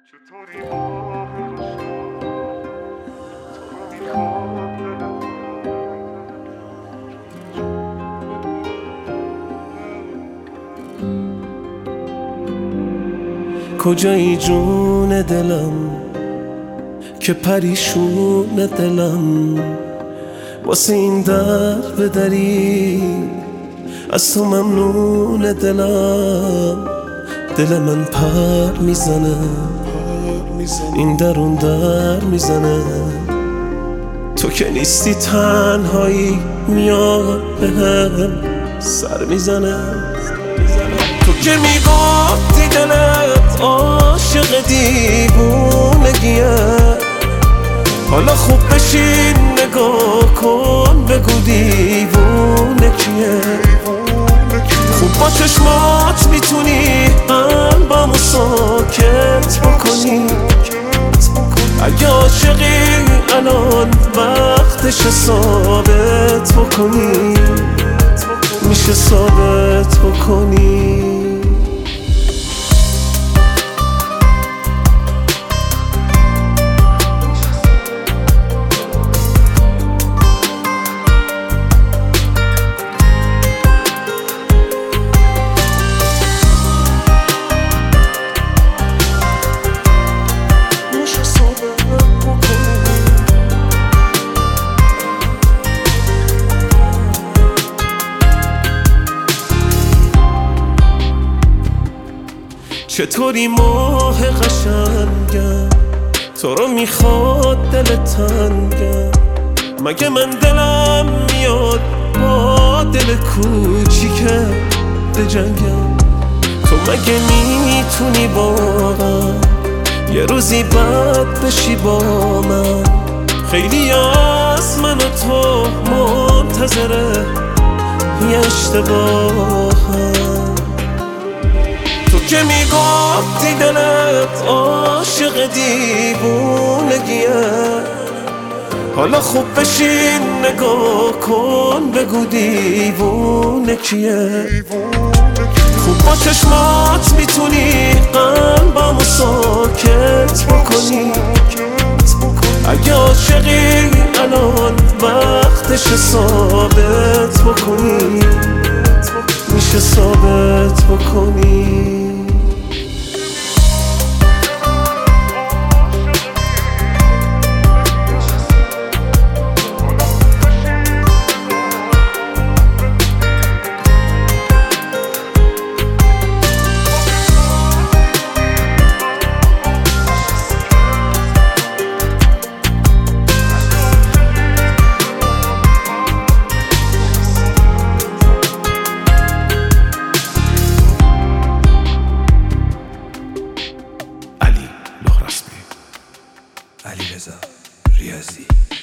چطوری ماه قشنگ تو رو میخواد دلم. کجایی جون دلم که پریشون دلم واسه این در بدری از تو ممنون دلم. دل من پر میزنه این در اون در میزنه تو که نیستی تنهایی میاد بهم سر میزنه. تو که میگفتی دلت عاشق دیوونگیه حالا خوب بشین نگاه کن بگو دیوونه کیه. خوب با چشمات میتونی قلبمو ساکت بکنی. اگه عاشقی الان وقتش ثابت بکنی میشه ثابت بکنی. چطوری ماه قشنگم تو رو میخواد دل تنگم. مگه من دلم میاد با دل کوچیکه بجنگم. تو مگه میتونی واقعا یه روزی بد بشی با من. خیلی از من و تو منتظره یه اشتباهم. تو که میگفتی دلت عاشق دیوونگیه حالا خوب بشین نگاه کن بگو دیوونه کیه. خوب با چشمات میتونی قلبمو ساکت بکنی. اگه عاشقی الان وقتش ثابت بکنی میشه ثابت بکنی. علیرضا ریاضی